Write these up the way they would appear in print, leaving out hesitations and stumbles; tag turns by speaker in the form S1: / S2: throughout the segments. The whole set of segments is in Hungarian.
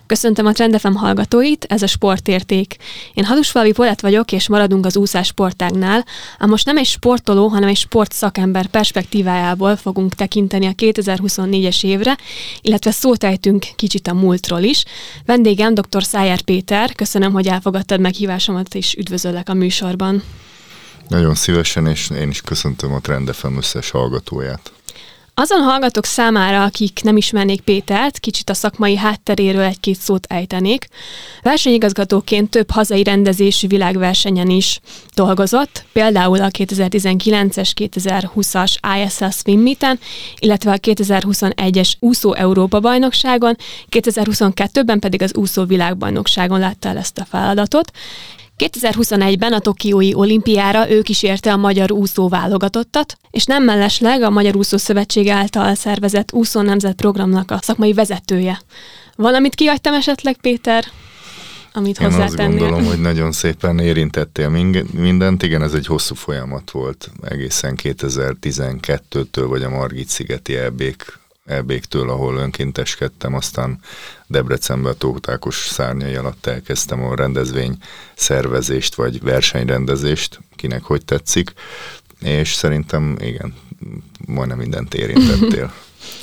S1: Köszöntöm a Trend FM hallgatóit, ez a Sportérték. Én Halusfalvi Polett vagyok, és maradunk az úszás sportágnál, ám most nem egy sportoló, hanem egy sportszakember perspektívájából fogunk tekinteni a 2024-es évre, illetve szót ejtünk kicsit a múltról is. Vendégem dr. Szájer Péter, köszönöm, hogy elfogadtad meghívásomat, és üdvözöllek a műsorban.
S2: Nagyon szívesen, és én is köszöntöm a Trend FM összes hallgatóját.
S1: Azon hallgatók számára, akik nem ismernék Pétert, kicsit a szakmai hátteréről egy-két szót ejtenék. Versenyigazgatóként több hazai rendezésű világversenyen is dolgozott, például a 2019-es, 2020-as ISL Swim Meeten, illetve a 2021-es úszó Európa-bajnokságon, 2022-ben pedig az úszó világbajnokságon látta el ezt a feladatot. 2021-ben a tokiói olimpiára ő kísérte a magyar úszó válogatottat, és nem mellesleg a Magyar Úszó Szövetség által szervezett úszó nemzetprogramnak a szakmai vezetője. Valamit kihagytam esetleg, Péter, amit hozzátennél?
S2: Én azt gondolom, hogy nagyon szépen érintettél mindent. Igen, ez egy hosszú folyamat volt, egészen 2012-től, vagy a Margit-szigeti EB-któl, ahol önkénteskedtem, aztán Debrecenben a Tóth Ákos szárnyai alatt elkezdtem a rendezvény szervezést, vagy versenyrendezést, kinek hogy tetszik, és szerintem igen, majdnem mindent érintettél.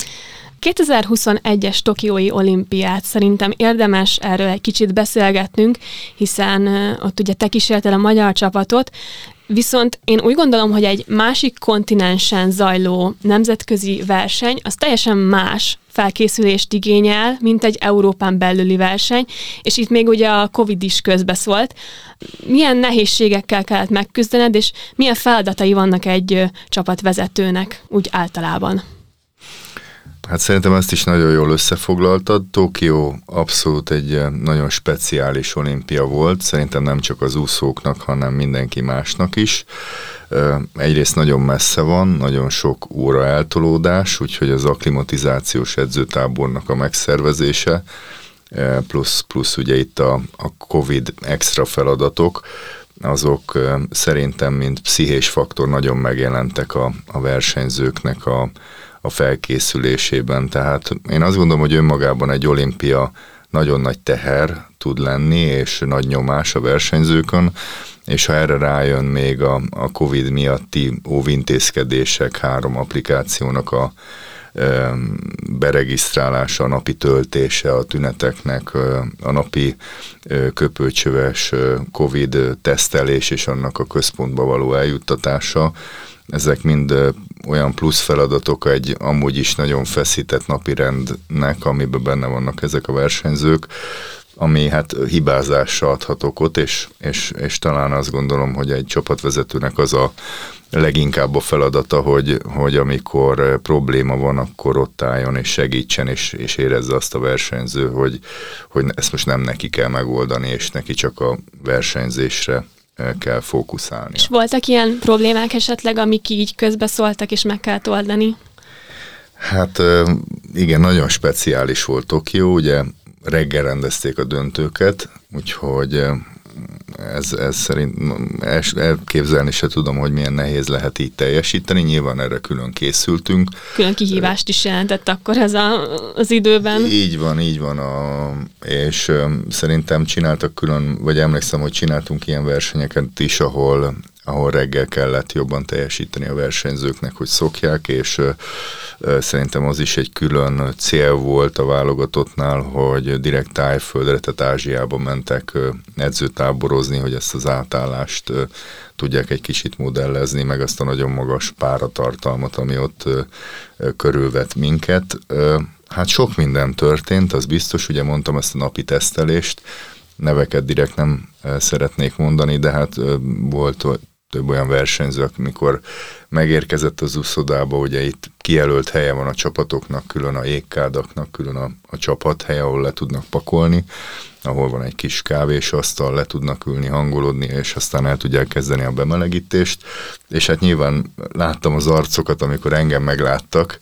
S1: 2021-es tokiói olimpiát szerintem érdemes erről egy kicsit beszélgetnünk, hiszen ott ugye te kísérted a magyar csapatot, viszont én úgy gondolom, hogy egy másik kontinensen zajló nemzetközi verseny az teljesen más felkészülést igényel, mint egy Európán belüli verseny, és itt még ugye a Covid is közbeszólt. Milyen nehézségekkel kellett megküzdened, és milyen feladatai vannak egy csapatvezetőnek úgy általában?
S2: Hát szerintem ezt is nagyon jól összefoglaltad. Tokió abszolút egy nagyon speciális olimpia volt, szerintem nem csak az úszóknak, hanem mindenki másnak is. Egyrészt nagyon messze van, nagyon sok óra eltolódás, úgyhogy az akklimatizációs edzőtábornak a megszervezése, plusz ugye itt a Covid extra feladatok, azok szerintem mint pszichés faktor nagyon megjelentek a versenyzőknek a felkészülésében. Tehát én azt gondolom, hogy önmagában egy olimpia nagyon nagy teher tud lenni, és nagy nyomás a versenyzőkön, és ha erre rájön még a Covid miatti óvintézkedések, 3 applikációnak a beregisztrálása, a napi töltése a tüneteknek, a napi köpőcsöves Covid tesztelés és annak a központba való eljuttatása, ezek mind olyan plusz feladatok egy amúgy is nagyon feszített napirendnek, amiben benne vannak ezek a versenyzők, ami hát hibázásra adhat okot, és talán azt gondolom, hogy egy csapatvezetőnek az a leginkább a feladata, hogy amikor probléma van, akkor ott álljon és segítsen, és érezze azt a versenyző, hogy ezt most nem neki kell megoldani, és neki csak a versenyzésre kell fókuszálni.
S1: És voltak ilyen problémák esetleg, amik így közbeszóltak, és meg kellett oldani?
S2: Hát igen, nagyon speciális volt Tokió, ugye reggel rendezték a döntőket, úgyhogy ez szerint elképzelni se tudom, hogy milyen nehéz lehet így teljesíteni, nyilván erre külön készültünk.
S1: Külön kihívást is jelentett akkor ez az időben.
S2: Így van, és szerintem csináltak külön, vagy emlékszem, hogy csináltunk ilyen versenyeket is, ahol reggel kellett jobban teljesíteni a versenyzőknek, hogy szokják, és szerintem az is egy külön cél volt a válogatottnál, hogy direkt Tájföldre, tehát Ázsiába mentek edzőtáborozni, hogy ezt az átállást tudják egy kicsit modellezni, meg azt a nagyon magas páratartalmat, ami ott körülvet minket. Hát sok minden történt, az biztos, ugye mondtam ezt a napi tesztelést, neveket direkt nem szeretnék mondani, de hát volt több olyan versenyző, amikor megérkezett az úszodába, ugye itt kijelölt helye van a csapatoknak, külön a jégkádaknak, külön a csapathelye, ahol le tudnak pakolni, ahol van egy kis kávésasztal, le tudnak ülni, hangolódni, és aztán el tudják kezdeni a bemelegítést, és hát nyilván láttam az arcokat, amikor engem megláttak,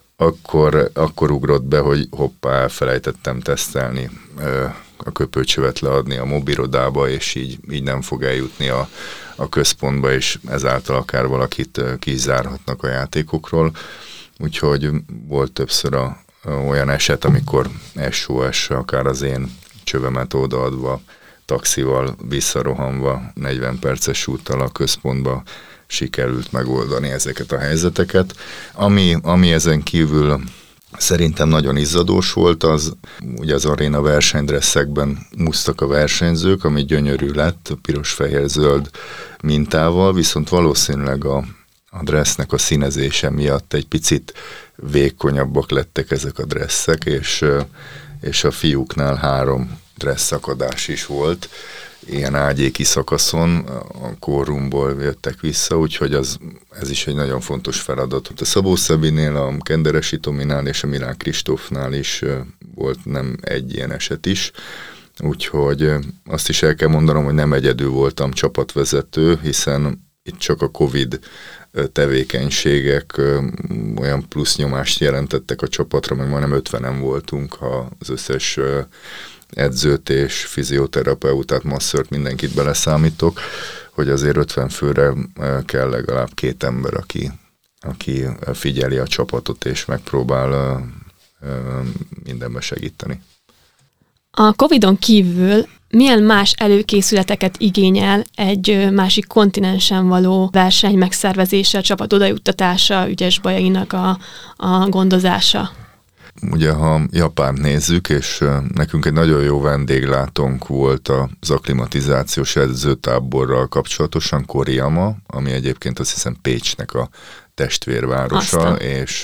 S2: akkor ugrott be, hogy hoppá, elfelejtettem tesztelni, a köpőcsövet leadni a mobirodába, és így nem fog eljutni a központba, és ezáltal akár valakit kizárhatnak a játékokról. Úgyhogy volt többször olyan eset, amikor SOS, akár az én csövemet odaadva, taxival visszarohanva, 40 perces úttal a központba sikerült megoldani ezeket a helyzeteket. Ami ezen kívül szerintem nagyon izzadós volt, az ugye az aréna versenydresszekben úsztak a versenyzők, ami gyönyörű lett, piros-fehér-zöld mintával, viszont valószínűleg a dressznek a színezése miatt egy picit vékonyabbak lettek ezek a dresszek, és a fiúknál 3 dresszakadás is volt, ilyen ágyéki szakaszon, a kórumból jöttek vissza, úgyhogy ez is egy nagyon fontos feladat. A Szabó Szabinél, a Kenderesi Tominál és a Milán Kristófnál is volt nem egy ilyen eset is, úgyhogy azt is el kell mondanom, hogy nem egyedül voltam csapatvezető, hiszen itt csak a Covid tevékenységek olyan plusz nyomást jelentettek a csapatra, meg majdnem 50-en voltunk, ha az összes edzőt és fizioterapeutát, masszört, mindenkit beleszámítok, hogy azért 50 főre kell legalább 2 ember, aki figyeli a csapatot és megpróbál mindenben segíteni.
S1: A Covid-on kívül milyen más előkészületeket igényel egy másik kontinensen való verseny megszervezése, a csapat odajuttatása, ügyes bajainak a gondozása?
S2: Ugye, ha Japánt nézzük, és nekünk egy nagyon jó vendéglátónk volt az akklimatizációs edzőtáborral kapcsolatosan, Koriyama, ami egyébként azt hiszem Pécsnek a testvérvárosa,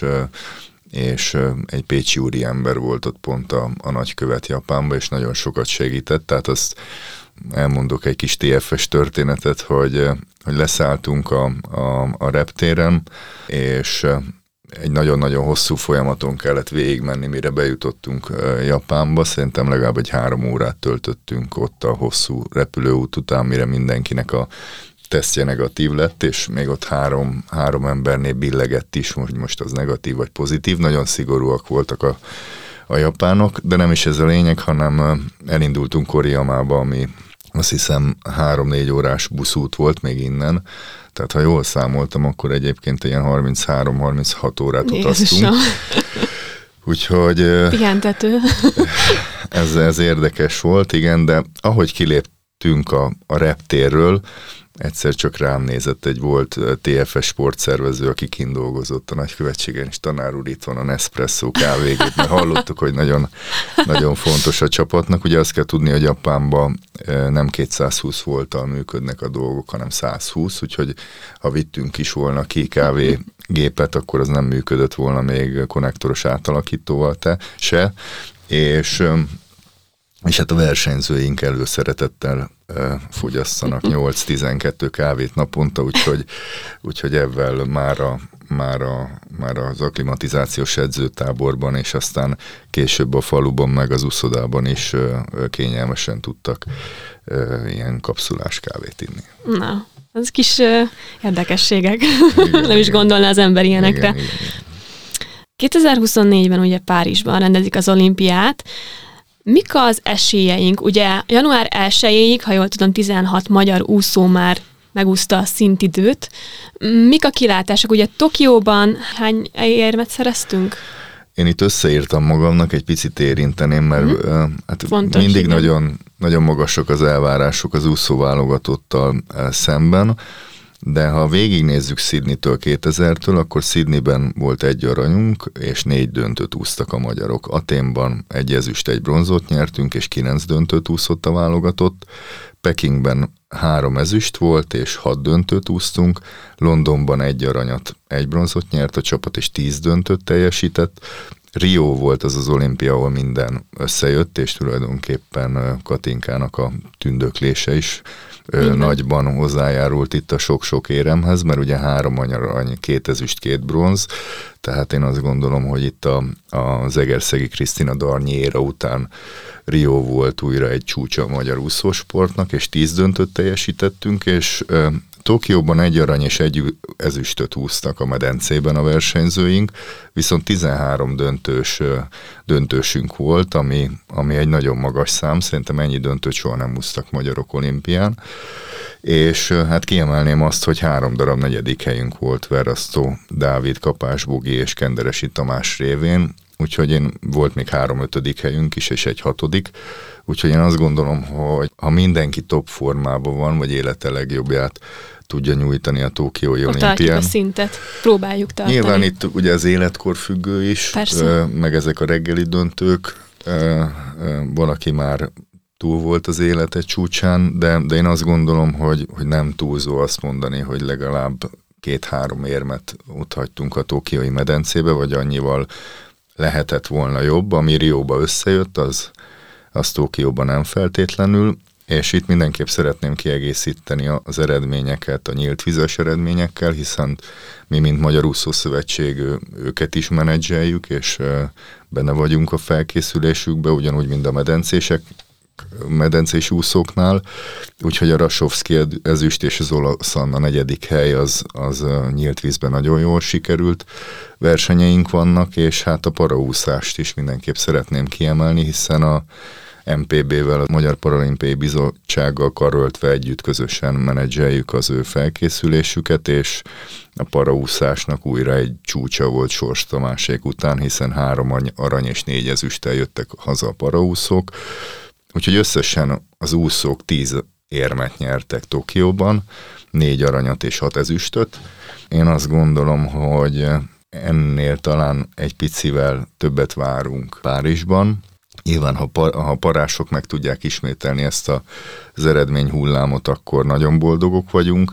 S2: és egy pécsi úriember volt ott pont a nagykövet Japánban, és nagyon sokat segített, tehát azt elmondok egy kis TFS történetet, hogy leszálltunk a reptéren, és egy nagyon-nagyon hosszú folyamaton kellett végigmenni, mire bejutottunk Japánba. Szerintem legalább egy 3 órát töltöttünk ott a hosszú repülőút után, mire mindenkinek a tesztje negatív lett, és még ott három embernél billegett is, hogy most az negatív vagy pozitív. Nagyon szigorúak voltak a japánok, de nem is ez a lényeg, hanem elindultunk Koriyamába, ami azt hiszem 3-4 órás buszút volt még innen, tehát ha jól számoltam, akkor egyébként ilyen 33-36 órát utaztunk. Úgyhogy
S1: pihentető.
S2: Ez érdekes volt, igen, de ahogy kiléptünk a reptérről, egyszer csak rám nézett egy volt TFS sportszervező, aki kint dolgozott a nagykövetségen, és tanár úr, itt van a Nespresso kávégép, mert hallottuk, hogy nagyon, nagyon fontos a csapatnak. Ugye azt kell tudni, hogy Japánban nem 220 volttal működnek a dolgok, hanem 120, úgyhogy ha vittünk is volna ki kávégépet, akkor az nem működött volna még konnektoros átalakítóval se, és hát a versenyzőink előszeretettel fogyasszanak 8-12 kávét naponta, úgyhogy ebben már az akklimatizációs edzőtáborban, és aztán később a faluban, meg az uszodában is kényelmesen tudtak ilyen kapszulás kávét inni.
S1: Na, az kis érdekességek. Igen, nem is gondolná az ember ilyenekre. Igen. 2024-ben ugye Párizsban rendezik az olimpiát. Mik az esélyeink? Ugye január 1-ig, ha jól tudom, 16 magyar úszó már megúszta a szintidőt. Mik a kilátások? Ugye Tokióban hány érmet szereztünk?
S2: Én itt összeírtam magamnak, egy picit érinteném, mert hát
S1: fontos,
S2: mindig
S1: igen.
S2: nagyon, nagyon magasak az elvárások az úszóválogatottal szemben, de ha végignézzük Sydney-től 2000-től, akkor Sydneyben volt 1 aranyunk, és 4 döntőt úsztak a magyarok. Athénban 1 ezüst, 1 bronzot nyertünk, és 9 döntőt úszott a válogatott. Pekingben 3 ezüst volt, és 6 döntőt úsztunk. Londonban 1 aranyat, 1 bronzot nyert a csapat, és 10 döntőt teljesített. Rio volt az olimpia, ahol minden összejött, és tulajdonképpen Katinkának a tündöklése is nagyban hozzájárult itt a sok-sok éremhez, mert ugye 3 arany, 2 ezüst, 2 bronz, tehát én azt gondolom, hogy itt az egerszegi Krisztina Darnyi éra után Rio volt újra egy csúcsa a magyar úszósportnak, és 10 döntőt teljesítettünk, és Tokióban 1 arany és 1 ezüstöt húztak a medencében a versenyzőink, viszont 13 döntősünk volt, ami egy nagyon magas szám, szerintem ennyi döntőt soha nem húztak magyarok olimpián, és hát kiemelném azt, hogy 3 darab 4. helyünk volt Verasztó Dávid, Kapás Bogi és Kenderesi Tamás révén, úgyhogy volt még 3 5. helyünk is, és egy 6. Úgyhogy én azt gondolom, hogy ha mindenki top formában van, vagy élete legjobbját tudja nyújtani a tokiói olimpián.
S1: Tartjuk a szintet, próbáljuk tartani.
S2: Nyilván itt ugye az életkor függő is, meg ezek a reggeli döntők, valaki már túl volt az élete csúcsán, de én azt gondolom, hogy nem túlzó azt mondani, hogy legalább 2-3 érmet ott hagytunk a tokiói medencébe, vagy annyival lehetett volna jobb, ami Rióba összejött, az Tokióban nem feltétlenül, és itt mindenképp szeretném kiegészíteni az eredményeket a nyílt vizes eredményekkel, hiszen mi, mint Magyar Úszószövetség, őket is menedzseljük, és benne vagyunk a felkészülésükbe, ugyanúgy, mint a medencés úszóknál, úgyhogy a Rasovszki ezüst és az olasz Anna 4. hely az nyílt vízben nagyon jól sikerült versenyeink vannak, és hát a paraúszást is mindenképp szeretném kiemelni, hiszen a MPB-vel, a Magyar Paralimpiai Bizottsággal karöltve együtt közösen menedzseljük az ő felkészülésüket, és a paraúszásnak újra egy csúcsa volt Sors Tamásék után, hiszen 3 arany és 4 ezüsttel jöttek haza a paraúszók. Úgyhogy összesen az úszók 10 érmet nyertek Tokióban, 4 aranyat és 6 ezüstöt. Én azt gondolom, hogy ennél talán egy picivel többet várunk Párizsban. Nyilván, ha a parások meg tudják ismételni ezt az eredményhullámot, akkor nagyon boldogok vagyunk.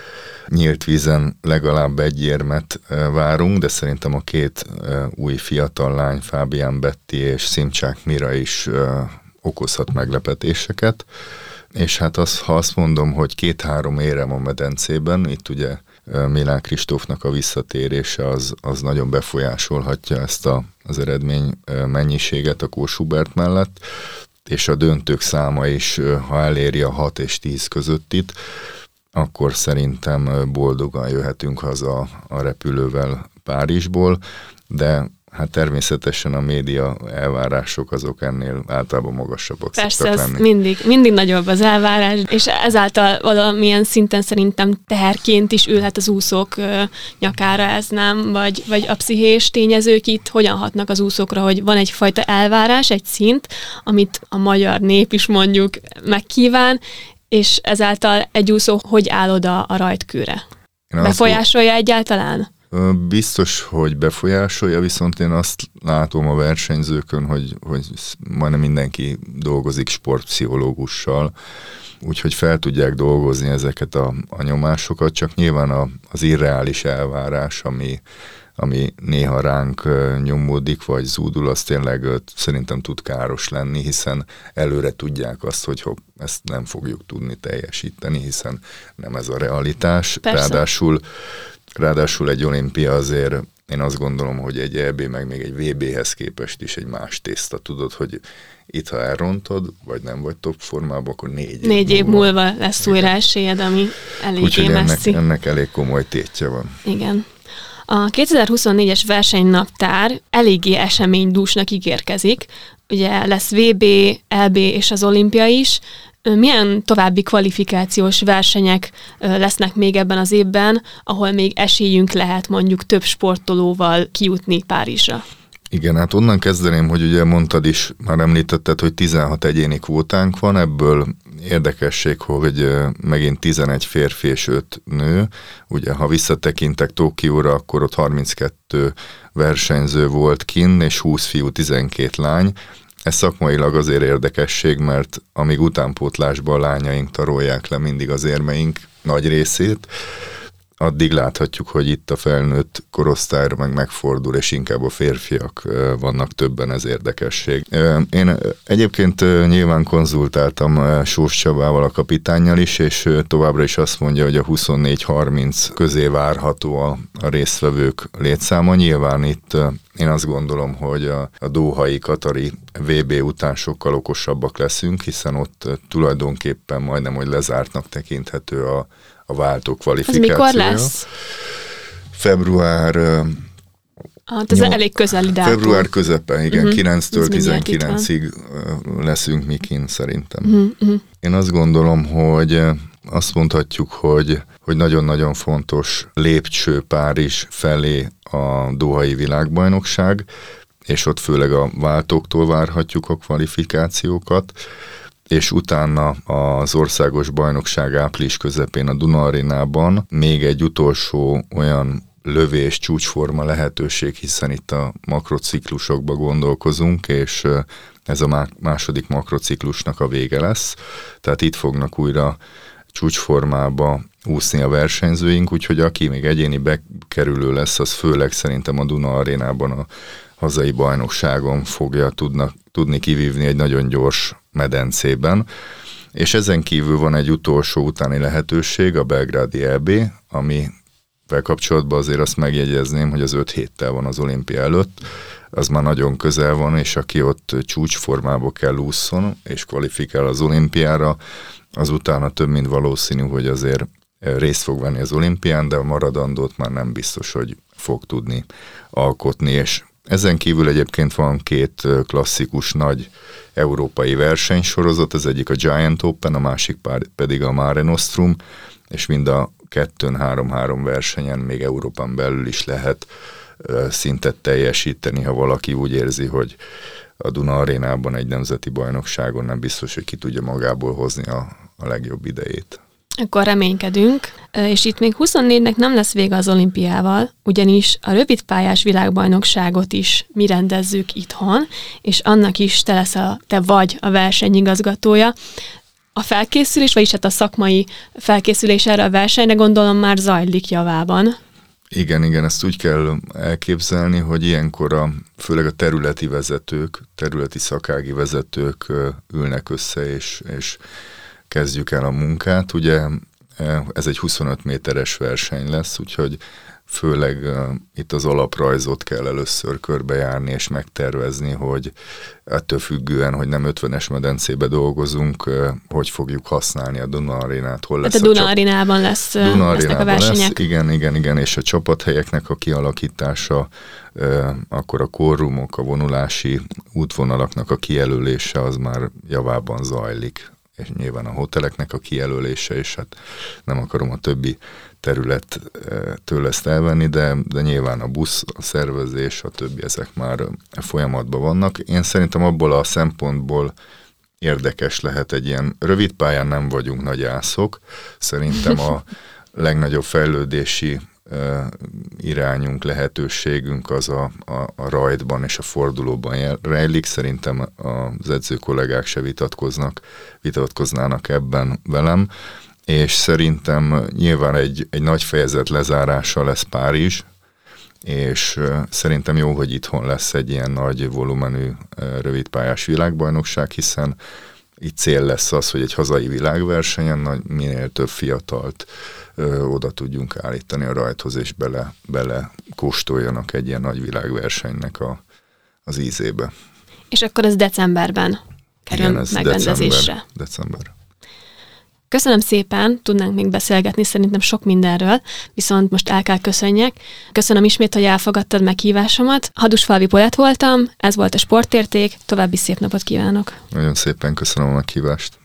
S2: Nyílt vízen legalább 1 érmet várunk, de szerintem a 2 új fiatal lány, Fábián Betti és Szimcsák Mira is okozhat meglepetéseket. És hát ha azt mondom, hogy 2-3 érem a medencében, itt ugye Milán Kristófnak a visszatérése az nagyon befolyásolhatja ezt az eredmény mennyiséget a Kós-Hubert mellett, és a döntők száma is, ha eléri a 6 és 10 közöttit, akkor szerintem boldogan jöhetünk haza a repülővel Párizsból, de hát természetesen a média elvárások azok ennél általában magasabbak szoktak lenni.
S1: Persze, mindig nagyobb az elvárás, és ezáltal valamilyen szinten szerintem teherként is ülhet az úszók nyakára, ez nem? Vagy a pszichés tényezők itt hogyan hatnak az úszókra, hogy van egyfajta elvárás, egy szint, amit a magyar nép is mondjuk megkíván, és ezáltal egy úszó hogy áll oda a rajtkőre? Befolyásolja egyáltalán?
S2: Biztos, hogy befolyásolja, viszont én azt látom a versenyzőkön, hogy majdnem mindenki dolgozik sportpszichológussal, úgyhogy fel tudják dolgozni ezeket a nyomásokat, csak nyilván az irreális elvárás, ami néha ránk nyomódik, vagy zúdul, az tényleg szerintem tud káros lenni, hiszen előre tudják azt, hogy ezt nem fogjuk tudni teljesíteni, hiszen nem ez a realitás. Ráadásul egy olimpia azért, én azt gondolom, hogy egy EB, meg még egy VB-hez képest is egy más tészta. Tudod, hogy itt, ha elrontod, vagy nem vagy top formában, akkor 4 év múlva
S1: lesz újra esélyed, ami eléggé messzi.
S2: Ennek elég komoly tétje van.
S1: Igen. A 2024-es versenynaptár eléggé eseménydúsnak ígérkezik. Ugye lesz VB, EB és az olimpia is. Milyen további kvalifikációs versenyek lesznek még ebben az évben, ahol még esélyünk lehet mondjuk több sportolóval kijutni Párizsra?
S2: Igen, hát onnan kezdeném, hogy ugye mondtad is, már említetted, hogy 16 egyéni kvótánk van, ebből érdekesség, hogy megint 11 férfi és 5 nő. Ugye, ha visszatekintek Tokióra, akkor ott 32 versenyző volt kinn, és 20 fiú, 12 lány. Ez szakmailag azért érdekesség, mert amíg utánpótlásban a lányaink tarolják le mindig az érmeink nagy részét, addig láthatjuk, hogy itt a felnőtt korosztályra megfordul, és inkább a férfiak vannak többen, ez érdekesség. Én egyébként nyilván konzultáltam Sós Csabával, a kapitánnyal is, és továbbra is azt mondja, hogy a 24-30 közé várható a résztvevők létszáma. Nyilván itt én azt gondolom, hogy a dohai, katari VB után sokkal okosabbak leszünk, hiszen ott tulajdonképpen majdnem, hogy lezártnak tekinthető a váltó kvalifikációja.
S1: Ez mikor lesz?
S2: Február...
S1: Hát ez elég közeli dátum.
S2: Február közepe, igen, 9-től 19-ig leszünk mi kint szerintem. Én azt gondolom, hogy azt mondhatjuk, hogy nagyon-nagyon fontos lépcső Párizs felé a dohai világbajnokság, és ott főleg a váltóktól várhatjuk a kvalifikációkat, és utána az országos bajnokság április közepén a Duna Arénában még egy utolsó olyan lövés, csúcsforma lehetőség, hiszen itt a makrociklusokba gondolkozunk, és ez a második makrociklusnak a vége lesz, tehát itt fognak újra csúcsformába úszni a versenyzőink, úgyhogy aki még egyéni bekerülő lesz, az főleg szerintem a Duna Arénában a hazai bajnokságon fogja tudni kivívni egy nagyon gyors medencében, és ezen kívül van egy utolsó utáni lehetőség, a belgrádi EB, amivel kapcsolatban azért azt megjegyezném, hogy az 5 héttel van az olimpia előtt, az már nagyon közel van, és aki ott csúcsformába kell ússzon, és kvalifikál az olimpiára, az utána több mint valószínű, hogy azért részt fog venni az olimpián, de a maradandót már nem biztos, hogy fog tudni alkotni, és ezen kívül egyébként van 2 klasszikus nagy európai versenysorozat, az egyik a Giant Open, a másik pedig a Mare Nostrum, és mind a 2-3-3 versenyen még Európán belül is lehet szintet teljesíteni, ha valaki úgy érzi, hogy a Duna Arénában egy nemzeti bajnokságon nem biztos, hogy ki tudja magából hozni a legjobb idejét.
S1: Akkor reménykedünk, és itt még 24-nek nem lesz vége az olimpiával, ugyanis a rövidpályás világbajnokságot is mi rendezzük itthon, és annak is te vagy a versenyigazgatója. A felkészülés, vagyis hát a szakmai felkészülés erre a versenyre gondolom már zajlik javában.
S2: Igen, ezt úgy kell elképzelni, hogy ilyenkor főleg a területi vezetők, területi szakági vezetők ülnek össze, és kezdjük el a munkát. Ugye ez egy 25 méteres verseny lesz, úgyhogy főleg itt az alaprajzot kell először körbejárni és megtervezni, hogy ettől függően, hogy nem 50-es medencébe dolgozunk, hogy fogjuk használni a Duna Arénát, hol lesz
S1: a Duna Arénában lesznek a versenyek.
S2: Igen, és a csapathelyeknek a kialakítása, akkor a korrumok, a vonulási útvonalaknak a kijelölése az már javában zajlik, és nyilván a hoteleknek a kijelölése, és hát nem akarom a többi területtől ezt elvenni, de nyilván a busz, a szervezés, a többi, ezek már folyamatban vannak. Én szerintem abból a szempontból érdekes lehet egy ilyen rövid pályán, nem vagyunk nagy ászok. Szerintem a legnagyobb fejlődési irányunk, lehetőségünk az a rajtban és a fordulóban rejlik. Szerintem az edző kollégák se vitatkoznának ebben velem, és szerintem nyilván egy nagy fejezet lezárása lesz Párizs, és szerintem jó, hogy itthon lesz egy ilyen nagy volumenű rövidpályás világbajnokság, hiszen itt cél lesz az, hogy egy hazai világversenyen minél több fiatalt oda tudjunk állítani a rajthoz, és bele kóstoljanak egy ilyen nagy világversenynek az ízébe.
S1: És akkor ez decemberben kerül megrendezésre.
S2: December.
S1: Köszönöm szépen, tudnánk még beszélgetni szerintem sok mindenről, viszont most el kell köszönjek. Köszönöm ismét, hogy elfogadtad meghívásomat. Hadusfalvi Polett voltam, ez volt a Sportérték, további szép napot kívánok.
S2: Nagyon szépen köszönöm a meghívást.